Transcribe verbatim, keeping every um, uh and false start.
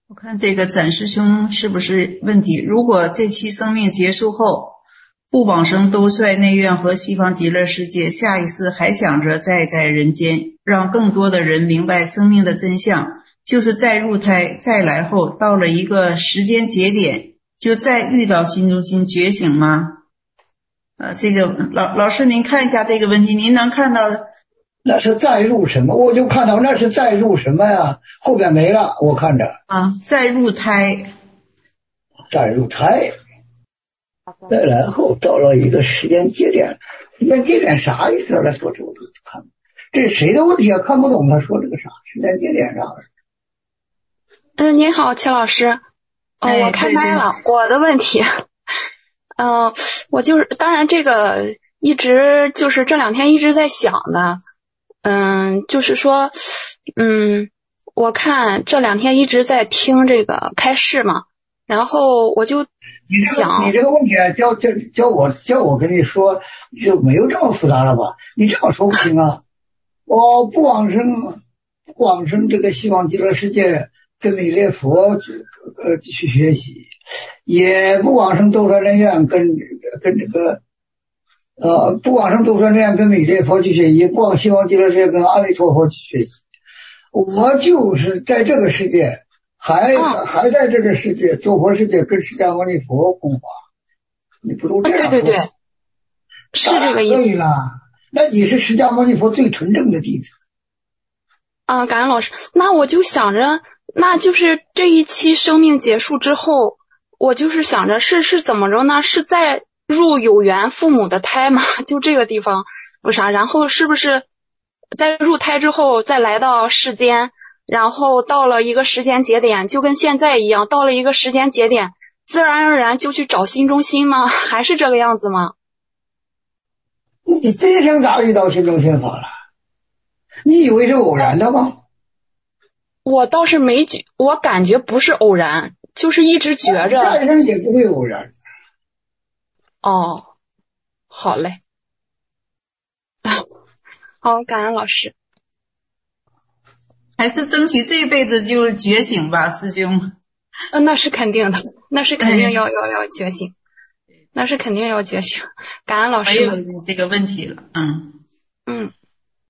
我看这个展师兄是不是问题？如果这期生命结束后，不往生兜率内院和西方极乐世界，下一世还想着再在人间，让更多的人明白生命的真相，就是再入胎再来后，到了一个时间节点，就再遇到心中心觉醒吗？呃，这个老老师您看一下这个问题，您能看到那是再入什么？我就看到那是再入什么呀？后边没了，我看着啊，再入胎， 再入胎，再然后到了一个时间节点，时间节点啥意思？来说这我都看不懂，这是谁的问题啊？看不懂他说这个啥时间节点啥？ 嗯，您好，齐老师，呃、 哎、 我开麦了，我的问题，嗯、呃，我就是当然这个一直就是这两天一直在想的。嗯，就是说，嗯，我看这两天一直在听这个开示嘛，然后我就想， 你这个你这个问题啊，叫叫叫我叫我跟你说，就没有这么复杂了吧？你这样说不行啊！我不往生，不往生这个西方极乐世界跟弥勒佛呃去学习，也不往生兜率人院跟跟这个。呃，不往生兜率那样跟弥勒佛去学习，不往西方极乐世界跟阿弥陀佛去学习。我就是在这个世界，还、哦、还在这个世界娑婆世界跟释迦牟尼佛供花，你不都这样说？ 对对对，是这个意思。 可以了，那你是释迦牟尼佛最纯正的弟子。 啊、呃，感恩老师。那我就想着，那就是这一期生命结束之后，我就是想着是是怎么着呢？是在入有缘父母的胎嘛，就这个地方不啥，然后是不是在入胎之后再来到世间，然后到了一个时间节点，就跟现在一样，到了一个时间节点，自然而然就去找心中心吗？还是这个样子吗？ 你真想咋遇到心中心法了？你以为是偶然的吗？ 我倒是没觉，我感觉不是偶然，就是一直觉着。 下一生也不会偶然。 哦，好嘞，好，感恩老师。 还是争取这一辈子就觉醒吧，师兄。 呃，那是肯定的，那是肯定要、哎、要要觉醒，那是肯定要觉醒。感恩老师。 没有这个问题了，嗯嗯。